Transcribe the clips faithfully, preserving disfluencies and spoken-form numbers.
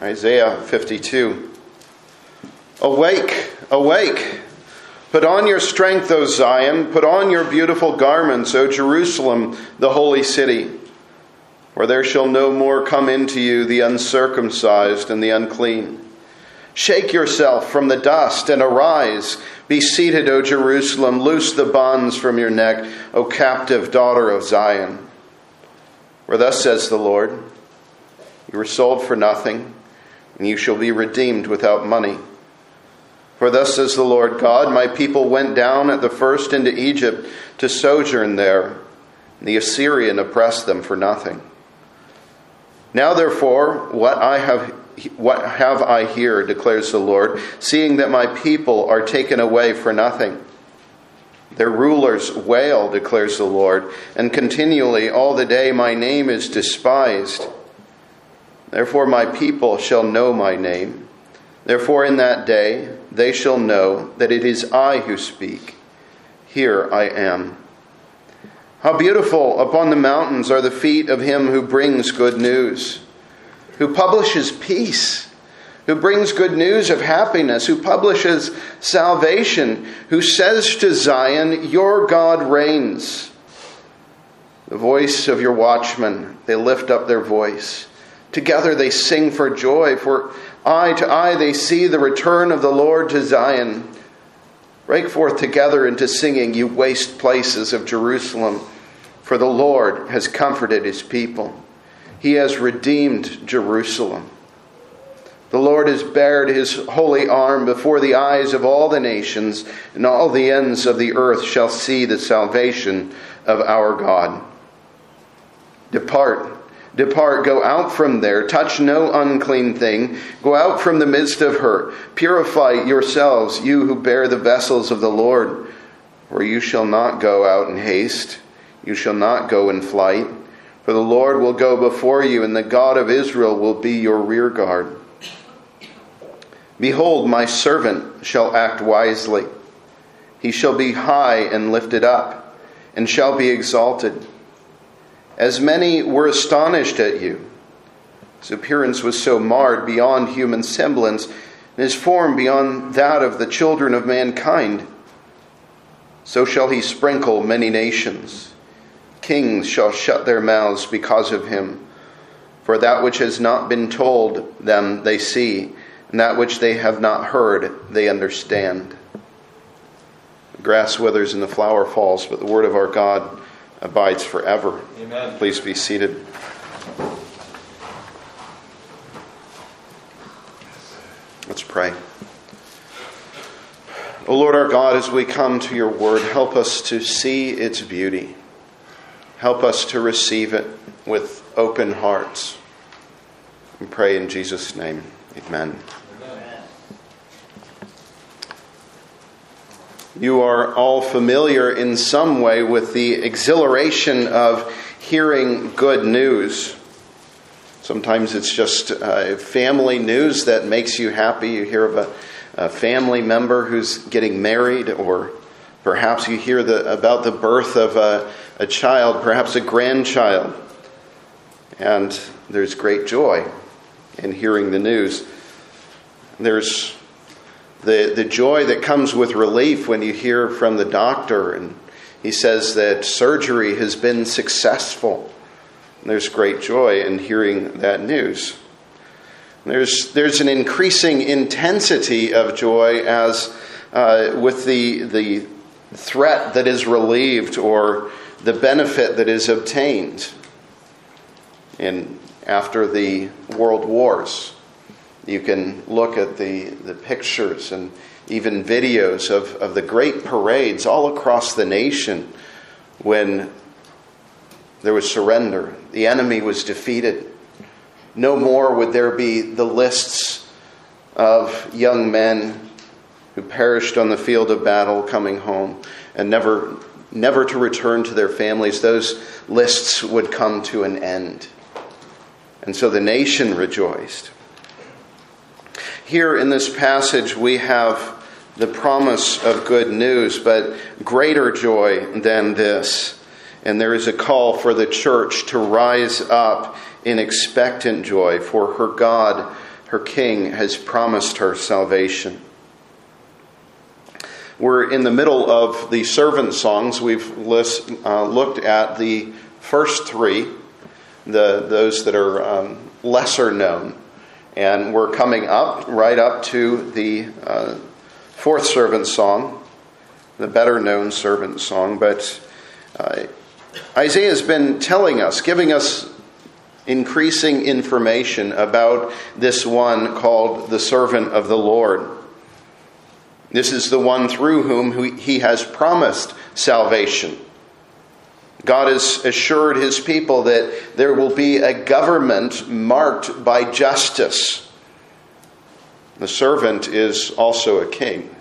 Isaiah fifty-two. Awake, awake. Put on your strength, O Zion. Put on your beautiful garments, O Jerusalem, the holy city. For there shall no more come into you the uncircumcised and the unclean. Shake yourself from the dust and arise. Be seated, O Jerusalem. Loose the bonds from your neck, O captive daughter of Zion. For thus says the Lord, you were sold for nothing, and you shall be redeemed without money. For thus says the Lord God, my people went down at the first into Egypt to sojourn there, and the Assyrian oppressed them for nothing. Now therefore, what I have what have I here, declares the Lord, seeing that my people are taken away for nothing. Their rulers wail, declares the Lord, and continually all the day my name is despised. Therefore my people shall know my name. Therefore in that day they shall know that it is I who speak. Here I am. How beautiful upon the mountains are the feet of him who brings good news, who publishes peace, who brings good news of happiness, who publishes salvation, who says to Zion, your God reigns. The voice of your watchmen, they lift up their voice. Together they sing for joy, for eye to eye they see the return of the Lord to Zion. Break forth together into singing, you waste places of Jerusalem, for the Lord has comforted his people. He has redeemed Jerusalem. The Lord has bared his holy arm before the eyes of all the nations, and all the ends of the earth shall see the salvation of our God. Depart, depart, go out from there, touch no unclean thing, go out from the midst of her, purify yourselves, you who bear the vessels of the Lord, for you shall not go out in haste, you shall not go in flight. For the Lord will go before you, and the God of Israel will be your rear guard. Behold, my servant shall act wisely. He shall be high and lifted up, and shall be exalted. As many were astonished at you. His appearance was so marred beyond human semblance, and his form beyond that of the children of mankind. So shall he sprinkle many nations. Kings shall shut their mouths because of him. For that which has not been told them they see, and that which they have not heard they understand. The grass withers and the flower falls, but the word of our God abides forever. Amen. Please be seated. Let's pray. O Lord our God, as we come to your word, help us to see its beauty. Help us to receive it with open hearts. We pray in Jesus' name. Amen. Amen. You are all familiar in some way with the exhilaration of hearing good news. Sometimes it's just uh, family news that makes you happy. You hear of a, a family member who's getting married, or perhaps you hear the, about the birth of a, a child, perhaps a grandchild. And there's great joy in hearing the news. There's the, the joy that comes with relief when you hear from the doctor and he says that surgery has been successful. And there's great joy in hearing that news. There's, there's an increasing intensity of joy as uh, with the, the threat that is relieved or the benefit that is obtained. And after the world wars, you can look at the, the pictures and even videos of, of the great parades all across the nation when there was surrender. The enemy was defeated. No more would there be the lists of young men who perished on the field of battle coming home and never never to return to their families. Those lists would come to an end. And so the nation rejoiced. Here in this passage we have the promise of good news, but greater joy than this. And there is a call for the church to rise up in expectant joy, for her God her king has promised her salvation. We're in the middle of the servant songs. We've list, uh, looked at the first three, the those that are um, lesser known. And we're coming up, right up to the uh, fourth servant song, the better known servant song. But uh, Isaiah has been telling us, giving us increasing information about this one called the servant of the Lord. This is the one through whom he has promised salvation. God has assured his people that there will be a government marked by justice. The servant is also a king.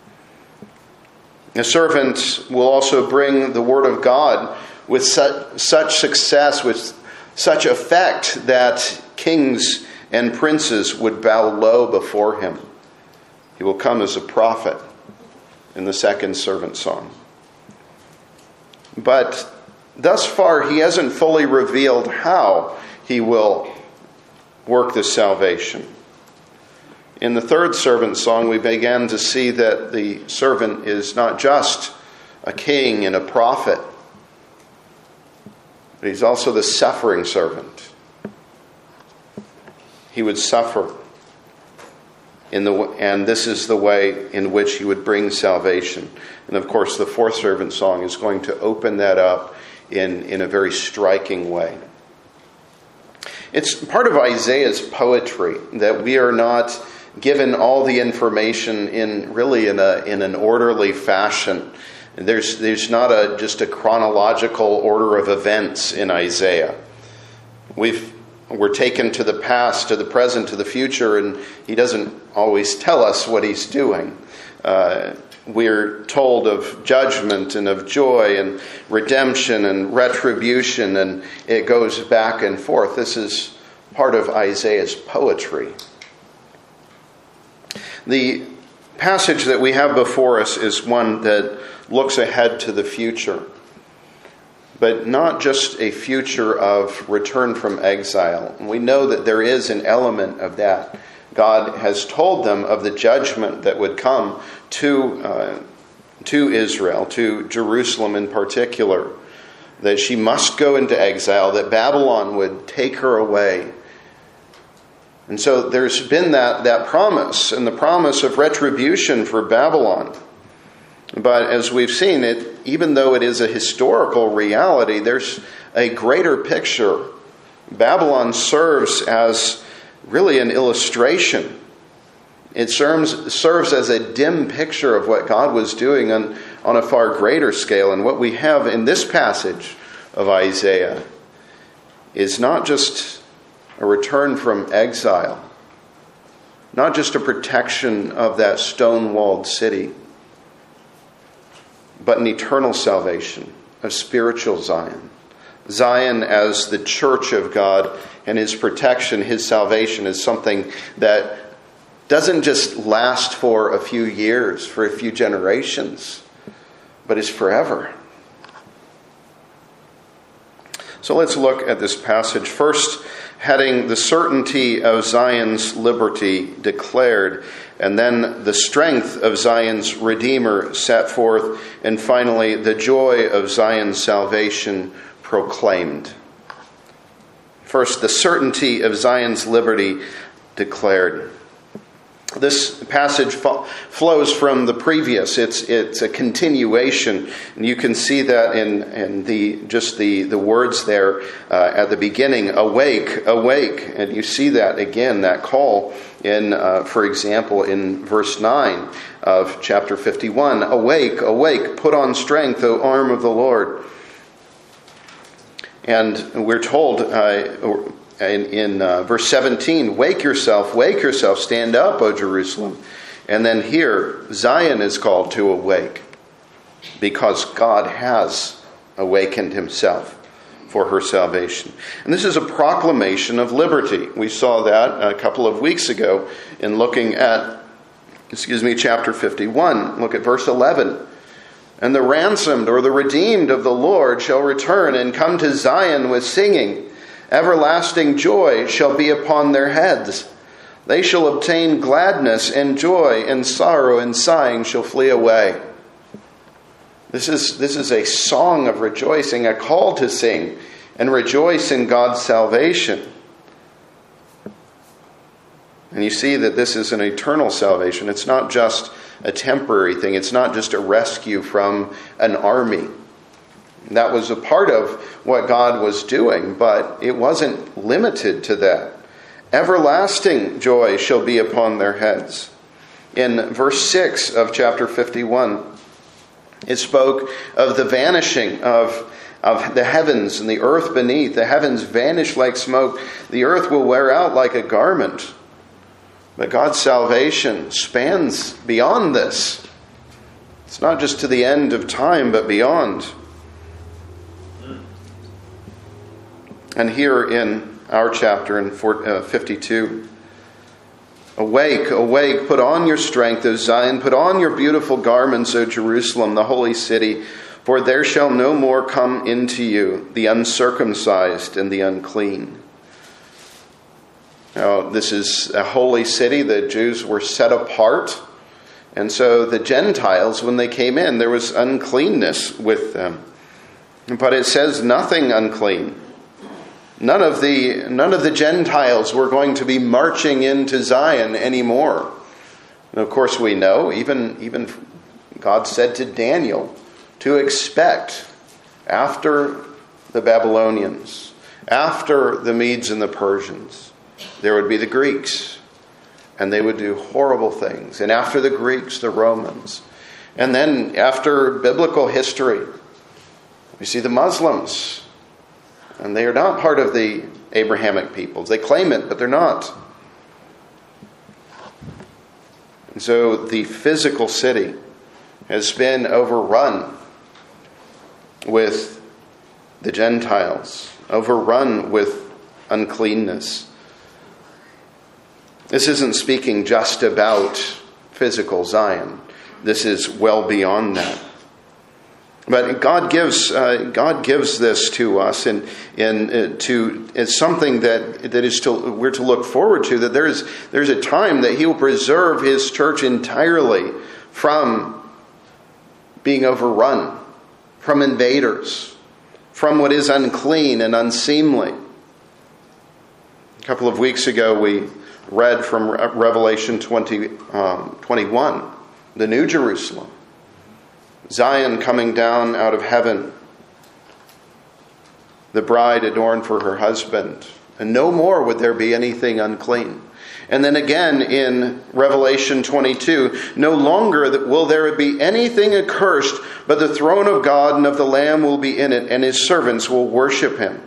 The servant will also bring the word of God with such, such success, with such effect that kings and princes would bow low before him. He will come as a prophet in the second servant song. But thus far, he hasn't fully revealed how he will work this salvation. In the third servant song, we began to see that the servant is not just a king and a prophet, but he's also the suffering servant. He would suffer. In the, and this is the way in which he would bring salvation. And of course, the fourth servant song is going to open that up in, in a very striking way. It's part of Isaiah's poetry that we are not given all the information in really in a in an orderly fashion. There's there's not a just a chronological order of events in Isaiah. We've We're taken to the past, to the present, to the future, and he doesn't always tell us what he's doing. Uh, we're told of judgment and of joy and redemption and retribution, and it goes back and forth. This is part of Isaiah's poetry. The passage that we have before us is one that looks ahead to the future. But not just a future of return from exile. We know that there is an element of that. God has told them of the judgment that would come to uh, to Israel, to Jerusalem in particular, that she must go into exile, that Babylon would take her away. And so there's been that, that promise, and the promise of retribution for Babylon. But as we've seen, it, even though it is a historical reality, there's a greater picture. Babylon serves as really an illustration. It serves, serves as a dim picture of what God was doing on, on a far greater scale. And what we have in this passage of Isaiah is not just a return from exile, not just a protection of that stone-walled city, but an eternal salvation of spiritual Zion. Zion as the church of God, and his protection, his salvation is something that doesn't just last for a few years, for a few generations, but is forever. So let's look at this passage. First, heading the certainty of Zion's liberty declared, and then the strength of Zion's Redeemer set forth, and finally the joy of Zion's salvation proclaimed. First, the certainty of Zion's liberty declared. This passage fo- flows from the previous. It's it's a continuation, and you can see that in, in the just the, the words there uh, at the beginning. Awake, awake, and you see that again. That call in, uh, for example, in verse nine of chapter fifty-one. Awake, awake, put on strength, O arm of the Lord. And we're told. Uh, In, in uh, verse seventeen, wake yourself, wake yourself, stand up, O Jerusalem. And then here, Zion is called to awake because God has awakened himself for her salvation. And this is a proclamation of liberty. We saw that a couple of weeks ago in looking at, excuse me, chapter fifty-one. Look at verse eleven. And the ransomed or the redeemed of the Lord shall return and come to Zion with singing. Everlasting joy shall be upon their heads. They shall obtain gladness and joy, and sorrow and sighing shall flee away. This is, this is a song of rejoicing, a call to sing and rejoice in God's salvation. And you see that this is an eternal salvation. It's not just a temporary thing. It's not just a rescue from an army. That was a part of what God was doing, but it wasn't limited to that. Everlasting joy shall be upon their heads. In verse six of chapter fifty-one, it spoke of the vanishing of, of the heavens and the earth beneath. The heavens vanish like smoke. The earth will wear out like a garment. But God's salvation spans beyond this. It's not just to the end of time, but beyond. And here in our chapter in fifty-two, awake, awake, put on your strength, O Zion, put on your beautiful garments, O Jerusalem, the holy city, for there shall no more come into you the uncircumcised and the unclean. Now, this is a holy city. The Jews were set apart. And so the Gentiles, when they came in, there was uncleanness with them. But it says nothing unclean. None of the, none of the Gentiles were going to be marching into Zion anymore. And of course we know, even, even God said to Daniel to expect after the Babylonians, after the Medes and the Persians, there would be the Greeks, and they would do horrible things. And after the Greeks, the Romans. And then after biblical history, we see the Muslims. And they are not part of the Abrahamic peoples. They claim it, but they're not. And so the physical city has been overrun with the Gentiles, overrun with uncleanness. This isn't speaking just about physical Zion. This is well beyond that. But God gives uh, God gives this to us, and and uh, to it's something that that is to we're to look forward to. That there is there's a time that He will preserve His church entirely from being overrun, from invaders, from what is unclean and unseemly. A couple of weeks ago, we read from Revelation twenty, um, twenty-one, the New Jerusalem, Zion coming down out of heaven, the bride adorned for her husband, and no more would there be anything unclean. And then again in Revelation twenty-two, no longer will there be anything accursed, but the throne of God and of the Lamb will be in it, and His servants will worship Him.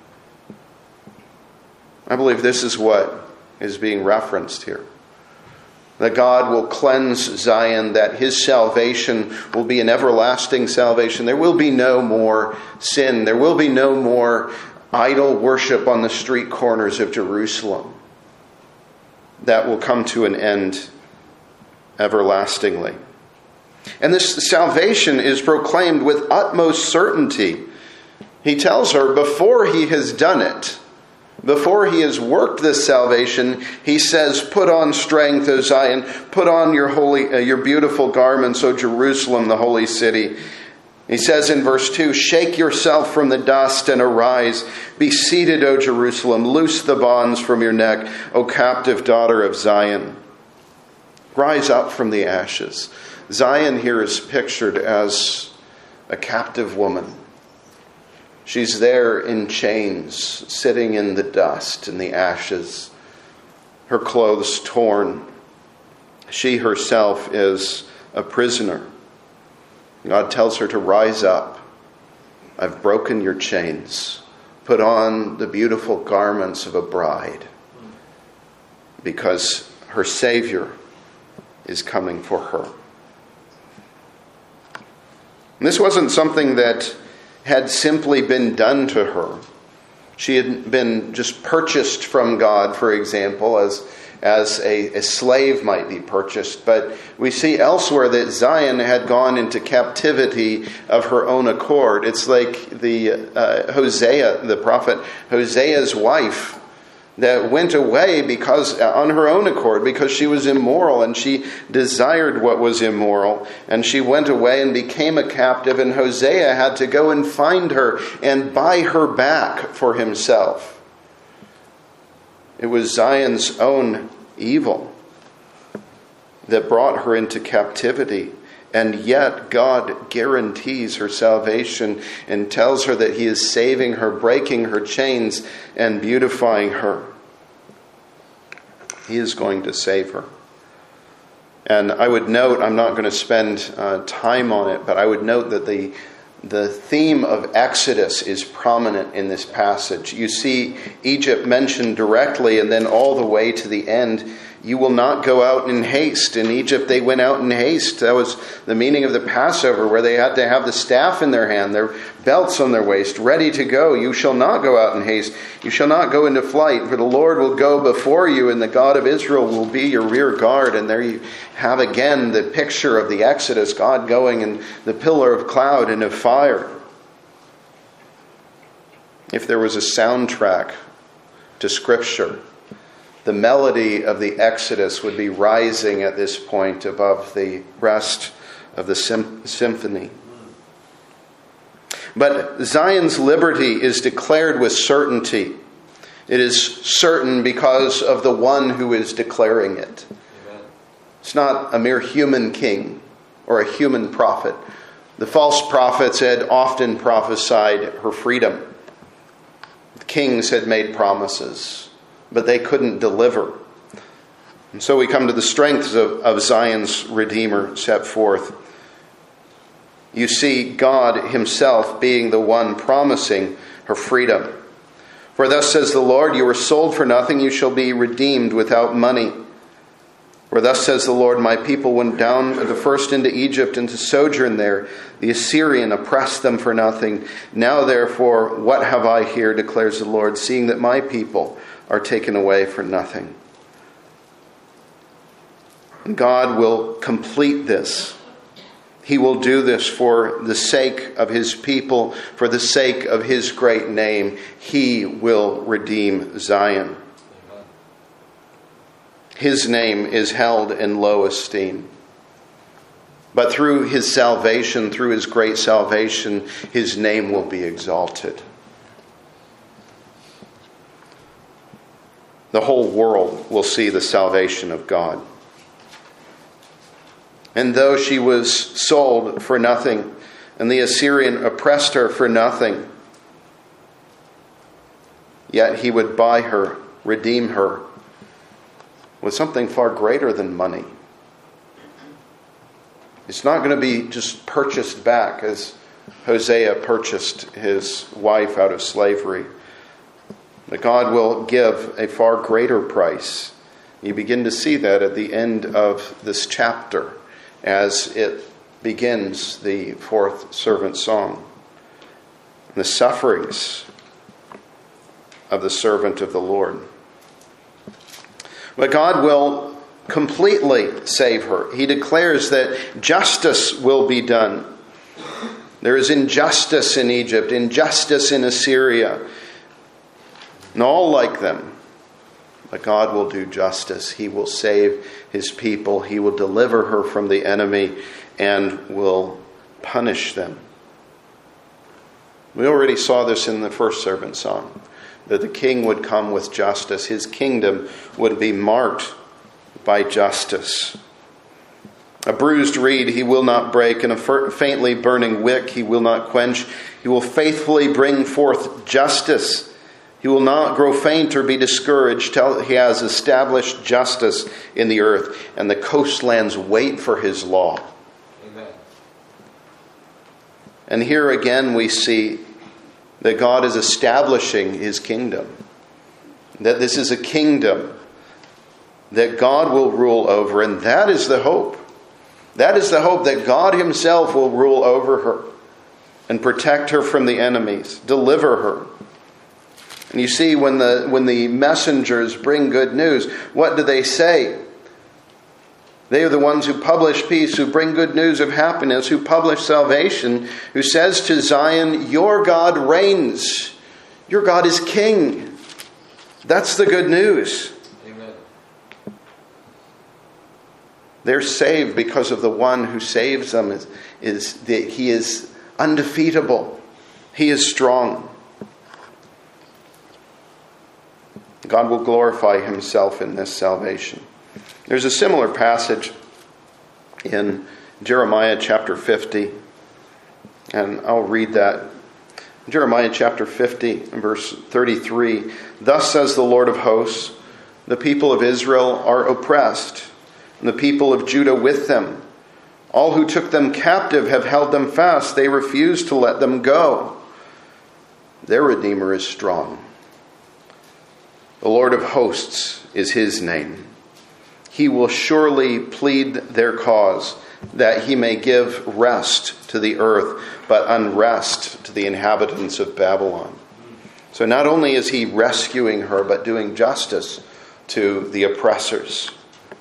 I believe this is what is being referenced here. That God will cleanse Zion, that His salvation will be an everlasting salvation. There will be no more sin. There will be no more idol worship on the street corners of Jerusalem. That will come to an end everlastingly. And this salvation is proclaimed with utmost certainty. He tells her before He has done it, before He has worked this salvation, He says, put on strength, O Zion, put on your holy, uh, your beautiful garments, O Jerusalem, the holy city. He says in verse two, shake yourself from the dust and arise. Be seated, O Jerusalem. Loose the bonds from your neck, O captive daughter of Zion. Rise up from the ashes. Zion here is pictured as a captive woman. She's there in chains, sitting in the dust and the ashes, her clothes torn. She herself is a prisoner. God tells her to rise up. I've broken your chains. Put on the beautiful garments of a bride, because her Savior is coming for her. And this wasn't something that had simply been done to her. She had been just purchased from God, for example, as, as a, a slave might be purchased. But we see elsewhere that Zion had gone into captivity of her own accord. It's like the uh, Hosea, the prophet Hosea's wife, that went away because on her own accord, because she was immoral and she desired what was immoral. And she went away and became a captive, and Hosea had to go and find her and buy her back for himself. It was Zion's own evil that brought her into captivity. And yet God guarantees her salvation and tells her that he is saving her, breaking her chains, and beautifying her. He is going to save her. And I would note, I'm not going to spend uh, time on it, but I would note that the the theme of Exodus is prominent in this passage. You see Egypt mentioned directly, and then all the way to the end, you will not go out in haste. In Egypt, they went out in haste. That was the meaning of the Passover, where they had to have the staff in their hand, their belts on their waist, ready to go. You shall not go out in haste. You shall not go into flight, for the Lord will go before you, and the God of Israel will be your rear guard. And there you have again the picture of the Exodus, God going in the pillar of cloud and of fire. If there was a soundtrack to Scripture, the melody of the Exodus would be rising at this point above the rest of the sym- symphony. But Zion's liberty is declared with certainty. It is certain because of the one who is declaring it. Amen. It's not a mere human king or a human prophet. The false prophets had often prophesied her freedom. The kings had made promises, but they couldn't deliver. And so we come to the strengths of, of Zion's Redeemer set forth. You see God himself being the one promising her freedom. For thus says the Lord, you were sold for nothing, you shall be redeemed without money. For thus says the Lord, my people went down the first into Egypt and to sojourn there. The Assyrian oppressed them for nothing. Now therefore, what have I here, declares the Lord, seeing that my people are taken away for nothing. God will complete this. He will do this for the sake of his people, for the sake of his great name. He will redeem Zion. His name is held in low esteem. But through his salvation, through his great salvation, his name will be exalted. The whole world will see the salvation of God. And though she was sold for nothing, and the Assyrian oppressed her for nothing, yet he would buy her, redeem her, with something far greater than money. It's not going to be just purchased back as Hosea purchased his wife out of slavery. But God will give a far greater price. You begin to see that at the end of this chapter as it begins the fourth servant song. The sufferings of the servant of the Lord. But God will completely save her. He declares that justice will be done. There is injustice in Egypt, injustice in Assyria, and all like them. But God will do justice. He will save his people. He will deliver her from the enemy and will punish them. We already saw this in the first servant song, that the king would come with justice. His kingdom would be marked by justice. A bruised reed he will not break, and a faintly burning wick he will not quench. He will faithfully bring forth justice. He will not grow faint or be discouraged till he has established justice in the earth, and the coastlands wait for his law. Amen. And here again we see that God is establishing his kingdom. That this is a kingdom that God will rule over, and that is the hope. That is the hope, that God himself will rule over her and protect her from the enemies, deliver her. And you see, when the when the messengers bring good news, what do they say? They are the ones who publish peace, who bring good news of happiness, who publish salvation, who says to Zion, your God reigns. Your God is king. That's the good news. Amen. They're saved because of the one who saves them. Is, is that he is undefeatable. He is strong. God will glorify himself in this salvation. There's a similar passage in Jeremiah chapter fifty. And I'll read that. Jeremiah chapter fifty, verse thirty-three. Thus says the Lord of hosts, the people of Israel are oppressed, and the people of Judah with them. All who took them captive have held them fast. They refuse to let them go. Their Redeemer is strong. The Lord of hosts is his name. He will surely plead their cause, that he may give rest to the earth, but unrest to the inhabitants of Babylon. So not only is he rescuing her, but doing justice to the oppressors.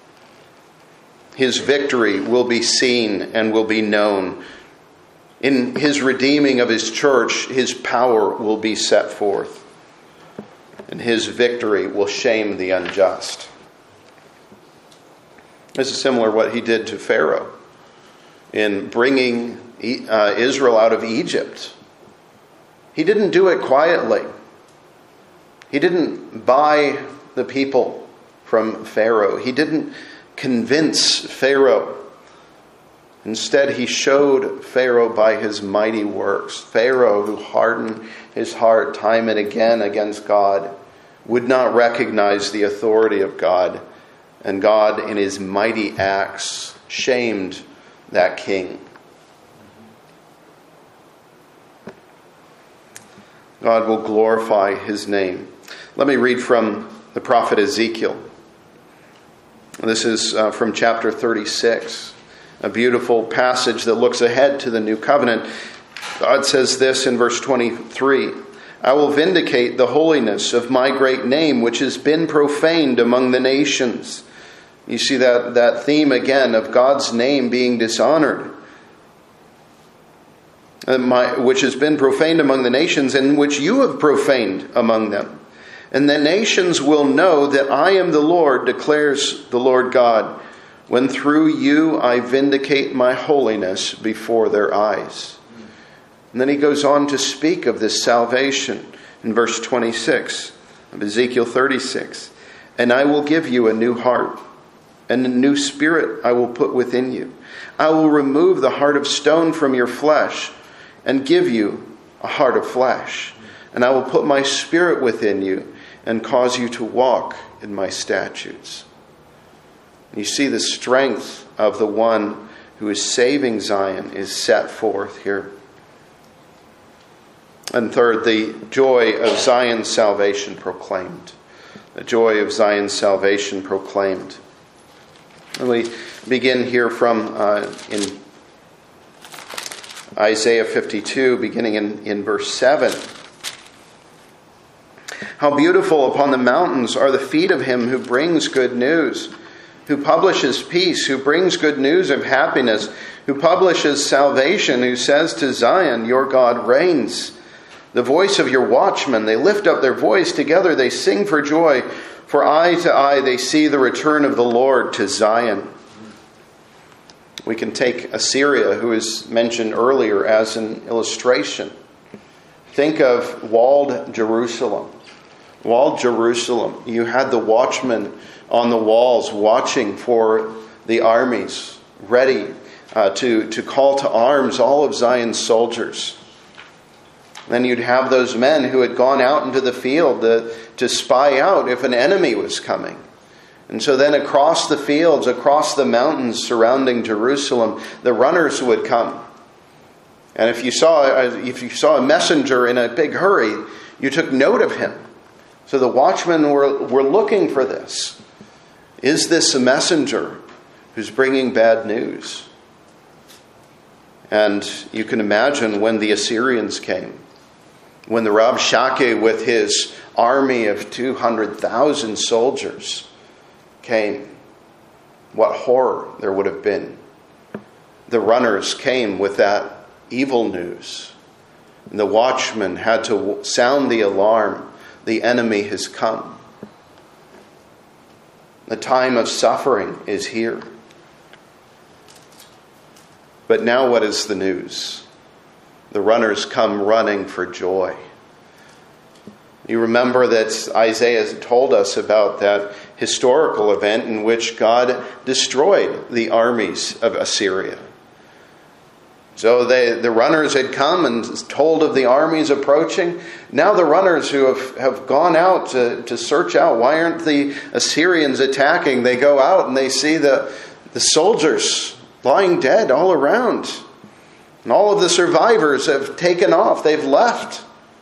His victory will be seen and will be known. In his redeeming of his church, his power will be set forth. And his victory will shame the unjust. This is similar to what he did to Pharaoh in bringing uh, Israel out of Egypt. He didn't do it quietly. He didn't buy the people from Pharaoh. He didn't convince Pharaoh. Instead, he showed Pharaoh by his mighty works. Pharaoh, who hardened his heart time and again against God, would not recognize the authority of God. And God, in his mighty acts, shamed that king. God will glorify his name. Let me read from the prophet Ezekiel. This is uh, from chapter thirty-six. A beautiful passage that looks ahead to the new covenant. God says this in verse twenty-three. I will vindicate the holiness of my great name, which has been profaned among the nations. You see that, that theme again of God's name being dishonored. And my, which has been profaned among the nations, and which you have profaned among them. And the nations will know that I am the Lord, declares the Lord God, when through you I vindicate my holiness before their eyes. And then he goes on to speak of this salvation in verse twenty-six of Ezekiel thirty-six. And I will give you a new heart, and a new spirit I will put within you. I will remove the heart of stone from your flesh, and give you a heart of flesh. And I will put my spirit within you, and cause you to walk in my statutes. You see the strength of the one who is saving Zion is set forth here. And third, the joy of Zion's salvation proclaimed. The joy of Zion's salvation proclaimed. And we begin here from uh, in Isaiah fifty-two, beginning in, in verse seven. How beautiful upon the mountains are the feet of him who brings good news, who publishes peace, who brings good news of happiness, who publishes salvation, who says to Zion, your God reigns. The voice of your watchmen, they lift up their voice together, they sing for joy. For eye to eye they see the return of the Lord to Zion. We can take Assyria, who is mentioned earlier, as an illustration. Think of walled Jerusalem. Walled Jerusalem. You had the watchmen on the walls watching for the armies, ready uh, to, to call to arms all of Zion's soldiers. Then you'd have those men who had gone out into the field to, to spy out if an enemy was coming. And so then across the fields, across the mountains surrounding Jerusalem, the runners would come. And if you saw if you saw a messenger in a big hurry, you took note of him. So the watchmen were, were looking for this. Is this a messenger who's bringing bad news? And you can imagine when the Assyrians came. When the Rabshakeh with his army of two hundred thousand soldiers came, what horror there would have been. The runners came with that evil news. And the watchmen had to sound the alarm. The enemy has come. The time of suffering is here. But now what is the news? The runners come running for joy. You remember that Isaiah told us about that historical event in which God destroyed the armies of Assyria. So they, the runners had come and told of the armies approaching. Now the runners who have, have gone out to, to search out, why aren't the Assyrians attacking? They go out and they see the, the soldiers lying dead all around. And all of the survivors have taken off. They've left.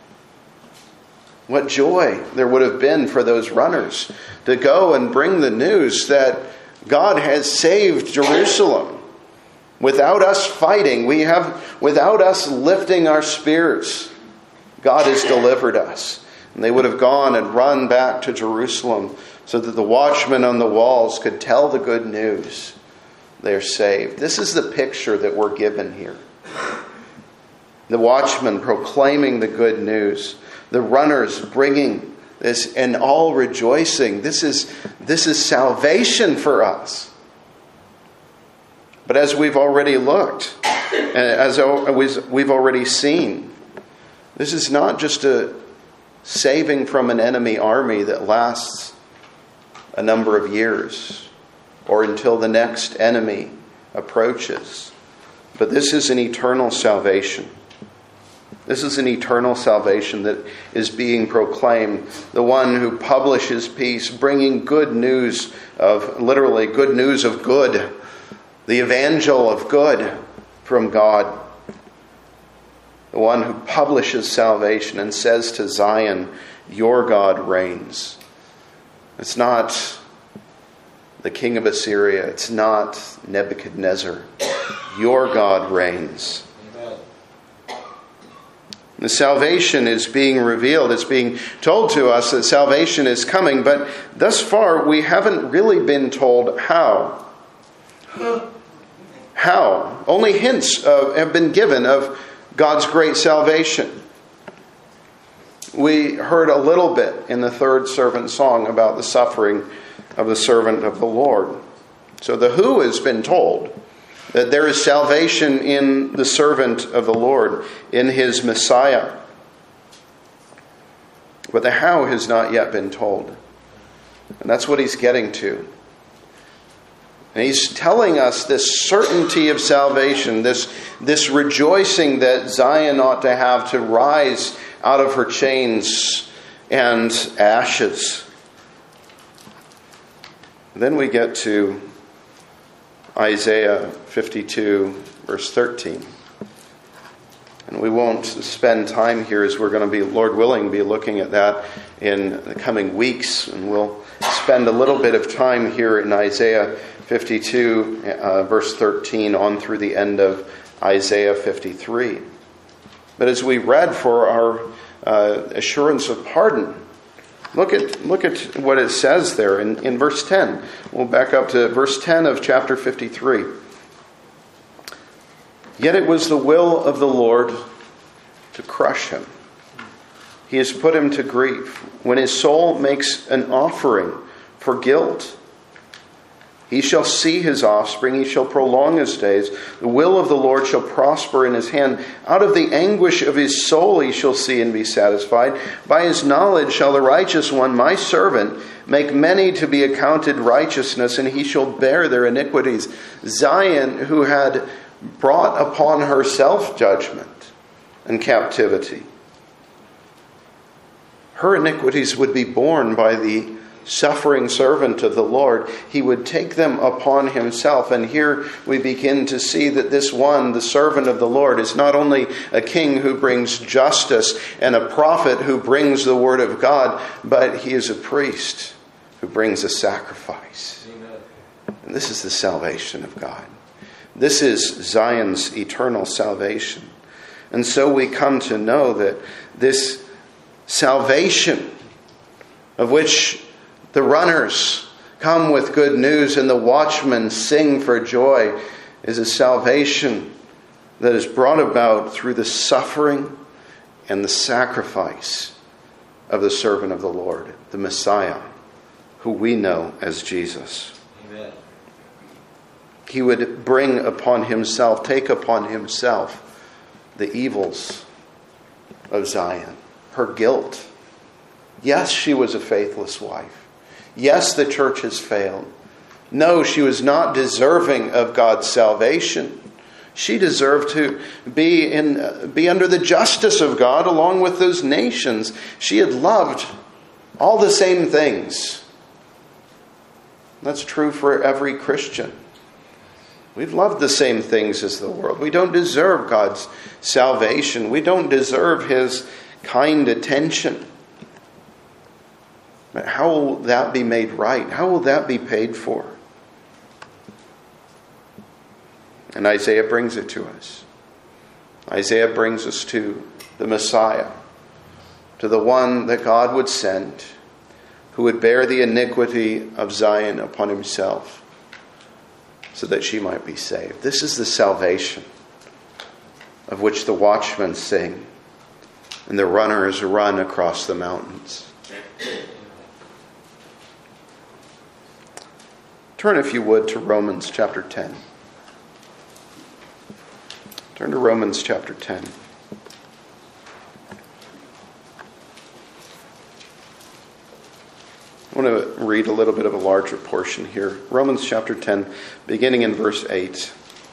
What joy there would have been for those runners to go and bring the news that God has saved Jerusalem. Without us fighting, we have, without us lifting our spears, God has delivered us. And they would have gone and run back to Jerusalem so that the watchmen on the walls could tell the good news. They're saved. This is the picture that we're given here. The watchmen proclaiming the good news. The runners bringing this and all rejoicing. This is, this is salvation for us. But as we've already looked, as we've already seen, this is not just a saving from an enemy army that lasts a number of years or until the next enemy approaches. But this is an eternal salvation. This is an eternal salvation that is being proclaimed. The one who publishes peace, bringing good news of, literally, good news of good. The evangel of good from God. The one who publishes salvation and says to Zion, your God reigns. It's not the king of Assyria. It's not Nebuchadnezzar. Your God reigns. Amen. The salvation is being revealed. It's being told to us that salvation is coming. But thus far, we haven't really been told how. How? Only hints uh, have been given of God's great salvation. We heard a little bit in the third servant song about the suffering of the servant of the Lord. So the who has been told, that there is salvation in the servant of the Lord, in his Messiah. But the how has not yet been told. And that's what he's getting to. And he's telling us this certainty of salvation, this, this rejoicing that Zion ought to have to rise out of her chains and ashes. Then we get to Isaiah fifty-two, verse thirteen. And we won't spend time here as we're going to be, Lord willing, be looking at that in the coming weeks. And we'll spend a little bit of time here in Isaiah fifty-two, uh, verse thirteen, on through the end of Isaiah fifty-three. But as we read for our uh, assurance of pardon, look at look at what it says there in, in verse ten. We'll back up to verse ten of chapter fifty-three. Yet it was the will of the Lord to crush him. He has put him to grief. When his soul makes an offering for guilt, he shall see his offspring, he shall prolong his days. The will of the Lord shall prosper in his hand. Out of the anguish of his soul he shall see and be satisfied. By his knowledge shall the righteous one, my servant, make many to be accounted righteousness, and he shall bear their iniquities. Zion, who had brought upon herself judgment and captivity, her iniquities would be borne by the suffering servant of the Lord. He would take them upon himself. And here we begin to see that this one, the servant of the Lord, is not only a king who brings justice and a prophet who brings the word of God, but he is a priest who brings a sacrifice. Amen. And this is the salvation of God. This is Zion's eternal salvation. And so we come to know that this salvation, of which the runners come with good news and the watchmen sing for joy, is a salvation that is brought about through the suffering and the sacrifice of the servant of the Lord, the Messiah, who we know as Jesus. Amen. He would bring upon himself, take upon himself the evils of Zion, her guilt. Yes, she was a faithless wife. Yes, the church has failed. No, she was not deserving of God's salvation. She deserved to be in, uh, be under the justice of God along with those nations. She had loved all the same things. That's true for every Christian. We've loved the same things as the world. We don't deserve God's salvation. We don't deserve his kind attention. But how will that be made right? How will that be paid for? And Isaiah brings it to us. Isaiah brings us to the Messiah, to the one that God would send, who would bear the iniquity of Zion upon himself, so that she might be saved. This is the salvation of which the watchmen sing and the runners run across the mountains. Turn, if you would, to Romans chapter ten. Turn to Romans chapter ten. I want to read a little bit of a larger portion here. Romans chapter ten, beginning in verse eight.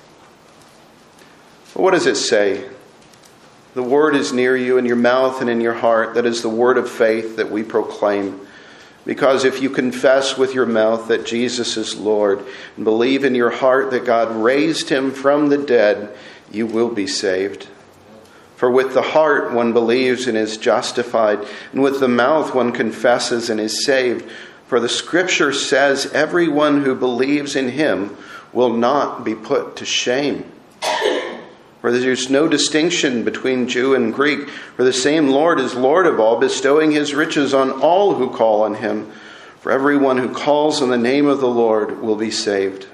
What does it say? The word is near you, in your mouth and in your heart. That is the word of faith that we proclaim. Because if you confess with your mouth that Jesus is Lord, and believe in your heart that God raised him from the dead, you will be saved. For with the heart one believes and is justified, and with the mouth one confesses and is saved. For the scripture says, everyone who believes in him will not be put to shame. For there's no distinction between Jew and Greek, for the same Lord is Lord of all, bestowing his riches on all who call on him. For everyone who calls on the name of the Lord will be saved.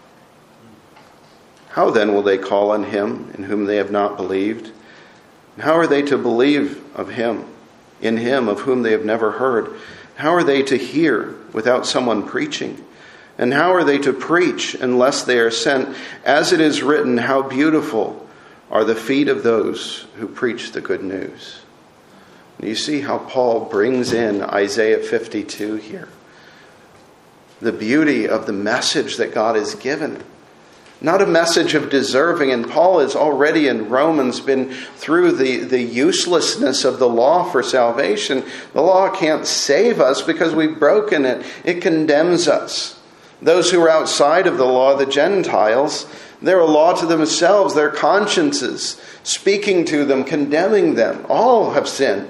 How then will they call on him in whom they have not believed? And how are they to believe of him, in him of whom they have never heard? How are they to hear without someone preaching? And how are they to preach unless they are sent? As it is written, how beautiful are the feet of those who preach the good news. And you see how Paul brings in Isaiah fifty-two here. The beauty of the message that God has given. Not a message of deserving. And Paul has already in Romans been through the, the uselessness of the law for salvation. The law can't save us because we've broken it. It condemns us. Those who are outside of the law, the Gentiles, they're a law to themselves. Their consciences speaking to them, condemning them. All have sinned.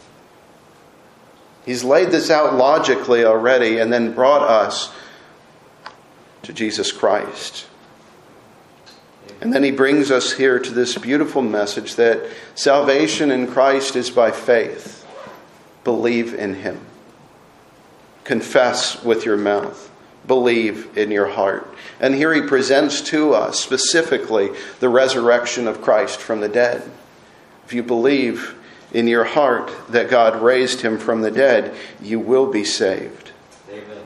He's laid this out logically already and then brought us to Jesus Christ. And then he brings us here to this beautiful message that salvation in Christ is by faith. Believe in him. Confess with your mouth. Believe in your heart. And here he presents to us specifically the resurrection of Christ from the dead. If you believe in your heart that God raised him from the dead, you will be saved. Amen.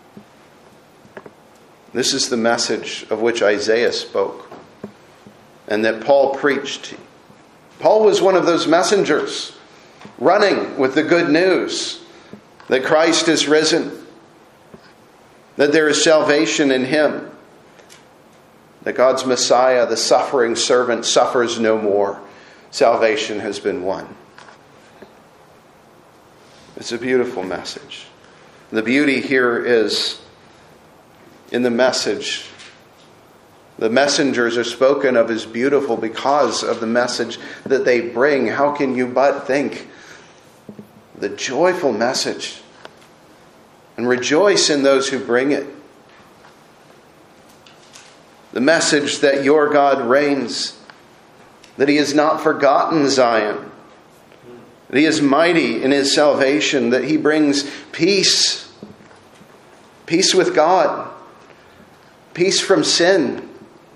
This is the message of which Isaiah spoke and that Paul preached. Paul was one of those messengers running with the good news that Christ is risen, that there is salvation in him, that God's Messiah, the suffering servant, suffers no more. Salvation has been won. It's a beautiful message. The beauty here is in the message. The messengers are spoken of as beautiful because of the message that they bring. How can you but think the joyful message and rejoice in those who bring it? The message that your God reigns, that he has not forgotten Zion, that he is mighty in his salvation, that he brings peace, peace with God, peace from sin,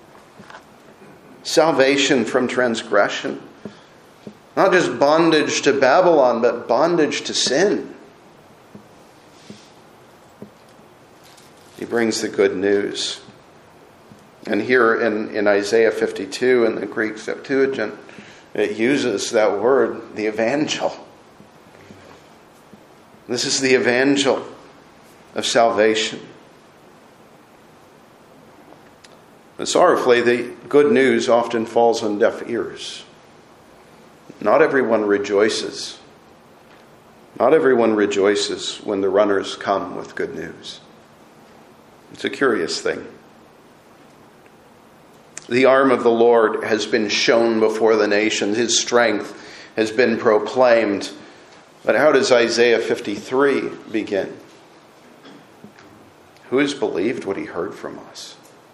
salvation from transgression. Not just bondage to Babylon, but bondage to sin. He brings the good news. And here in, in Isaiah fifty-two in the Greek Septuagint, it uses that word, the evangel. This is the evangel of salvation. But sorrowfully, the good news often falls on deaf ears. Not everyone rejoices. Not everyone rejoices when the runners come with good news. It's a curious thing. The arm of the Lord has been shown before the nations. His strength has been proclaimed. But how does Isaiah fifty-three begin? Who has believed what he heard from us?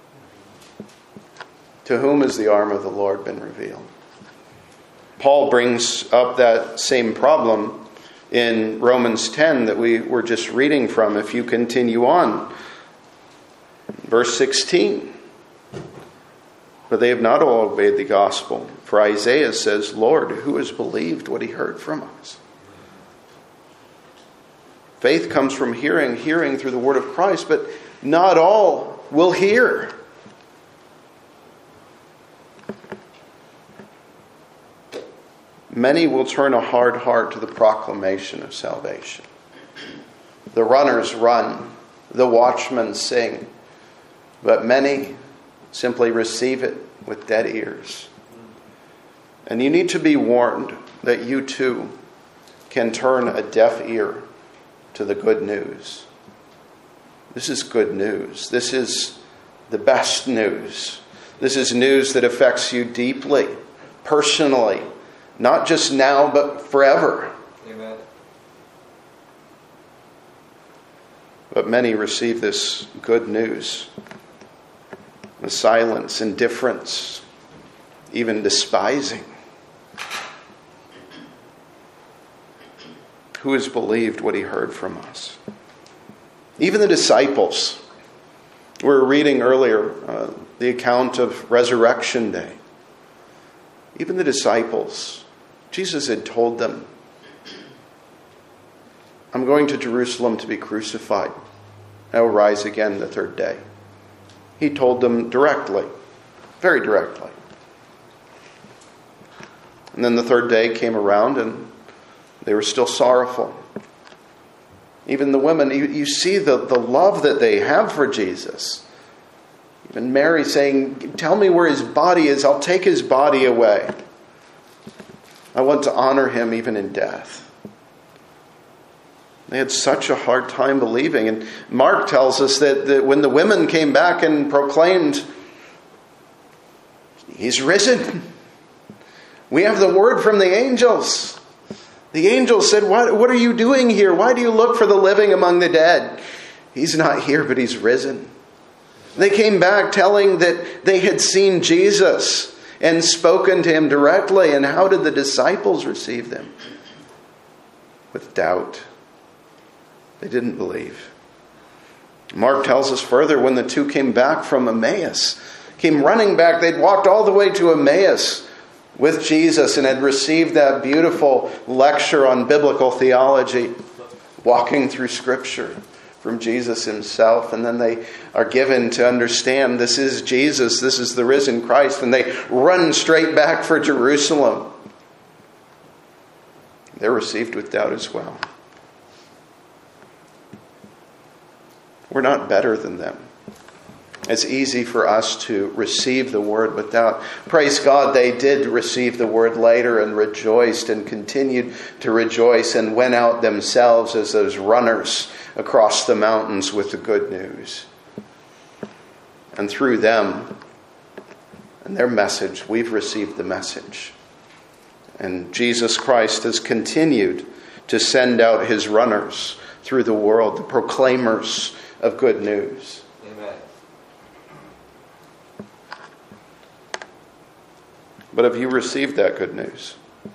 To whom has the arm of the Lord been revealed? Paul brings up that same problem in Romans ten that we were just reading from. If you continue on, verse sixteen. But they have not all obeyed the gospel. For Isaiah says, Lord, who has believed what he heard from us? Faith comes from hearing, hearing through the word of Christ, but not all will hear. Many will turn a hard heart to the proclamation of salvation. The runners run, the watchmen sing, but many simply receive it with dead ears. And you need to be warned that you too can turn a deaf ear to the good news. This is good news. This is the best news. This is news that affects you deeply, personally, not just now, but forever. Amen. But many receive this good news with silence, indifference, even despising. Who has believed what he heard from us? Even the disciples. We were reading earlier uh, the account of Resurrection Day. Even the disciples, Jesus had told them, I'm going to Jerusalem to be crucified. I will rise again the third day. He told them directly, very directly. And then the third day came around and they were still sorrowful. Even the women, you, you see the, the love that they have for Jesus. Even Mary saying, tell me where his body is, I'll take his body away. I want to honor him even in death. They had such a hard time believing. And Mark tells us that, that when the women came back and proclaimed, he's risen. We have the word from the angels. The angels said, what, what are you doing here? Why do you look for the living among the dead? He's not here, but he's risen. They came back telling that they had seen Jesus and spoken to him directly. And how did the disciples receive them? With doubt. They didn't believe. Mark tells us further, when the two came back from Emmaus, came running back, they'd walked all the way to Emmaus with Jesus and had received that beautiful lecture on biblical theology, walking through Scripture from Jesus himself. And then they are given to understand this is Jesus, this is the risen Christ, and they run straight back for Jerusalem. They're received with doubt as well. We're not better than them. It's easy for us to receive the word with doubt. Praise God, they did receive the word later and rejoiced and continued to rejoice and went out themselves as those runners across the mountains with the good news. And through them and their message, we've received the message. And Jesus Christ has continued to send out his runners through the world, the proclaimers of good news. Amen. But have you received that good news?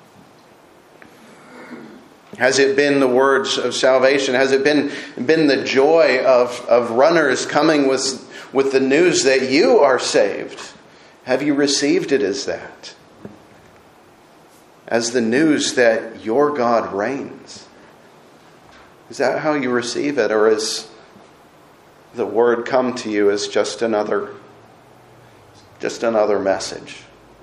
Has it been the words of salvation? Has it been, been the joy of, of runners coming with, with the news that you are saved? Have you received it as that? As the news that your God reigns? Is that how you receive it? Or is the word come to you as just another, just another message.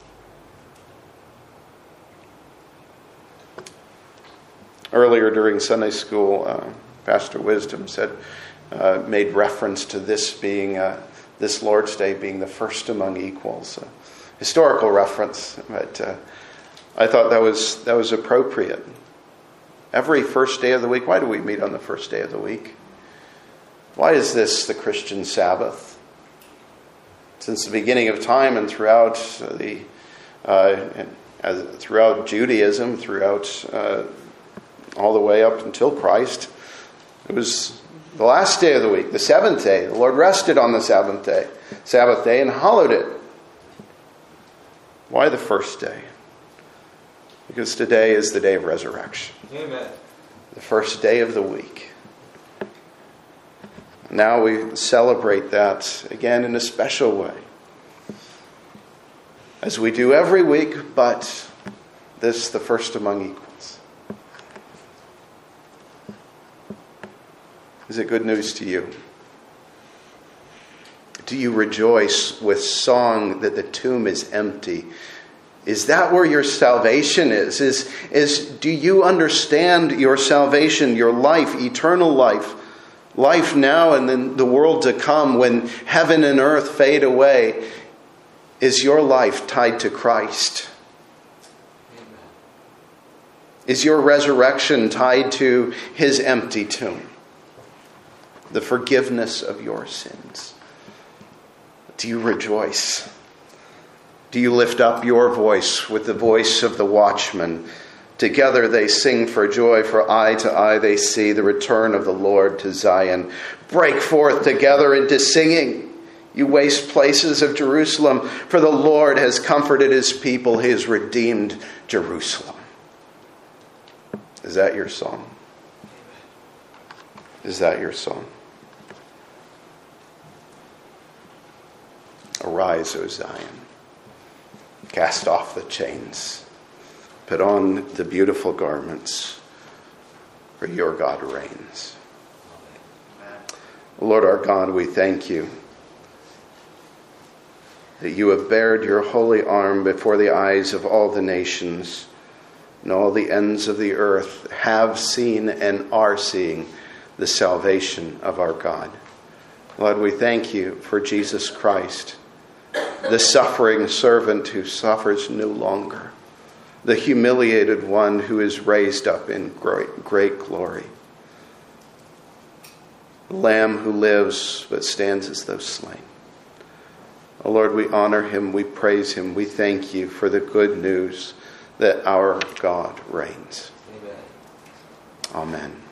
Earlier during Sunday school, uh, Pastor Wisdom said, uh, made reference to this being, uh, this Lord's Day being the first among equals. A historical reference, but uh, I thought that was that was appropriate. Every first day of the week. Why do we meet on the first day of the week? Why is this the Christian Sabbath? Since the beginning of time and throughout the uh, as, throughout Judaism, throughout uh, all the way up until Christ, it was the last day of the week, the seventh day. The Lord rested on the seventh day, Sabbath day, and hallowed it. Why the first day? Because today is the day of resurrection. Amen. The first day of the week. Now we celebrate that again in a special way, as we do every week, but this the first among equals. Is it good news to you? Do you rejoice with song that the tomb is empty? Is that where your salvation is? Is, is do you understand your salvation, your life, eternal life, life now and then the world to come when heaven and earth fade away? Is your life tied to Christ? Amen. Is your resurrection tied to his empty tomb? The forgiveness of your sins. Do you rejoice? Do you lift up your voice with the voice of the watchman? Together they sing for joy, for eye to eye they see the return of the Lord to Zion. Break forth together into singing, you waste places of Jerusalem, for the Lord has comforted his people, he has redeemed Jerusalem. Is that your song? Is that your song? Arise, O Zion. Cast off the chains. Put on the beautiful garments, for your God reigns. Lord our God, we thank you that you have bared your holy arm before the eyes of all the nations, and all the ends of the earth have seen and are seeing the salvation of our God. Lord, we thank you for Jesus Christ, the suffering servant who suffers no longer, the humiliated one who is raised up in great, great glory, the Lamb who lives but stands as though slain. Oh Lord, we honor him, we praise him, we thank you for the good news that our God reigns. Amen. Amen.